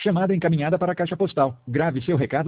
Chamada encaminhada para a caixa postal. Grave seu recado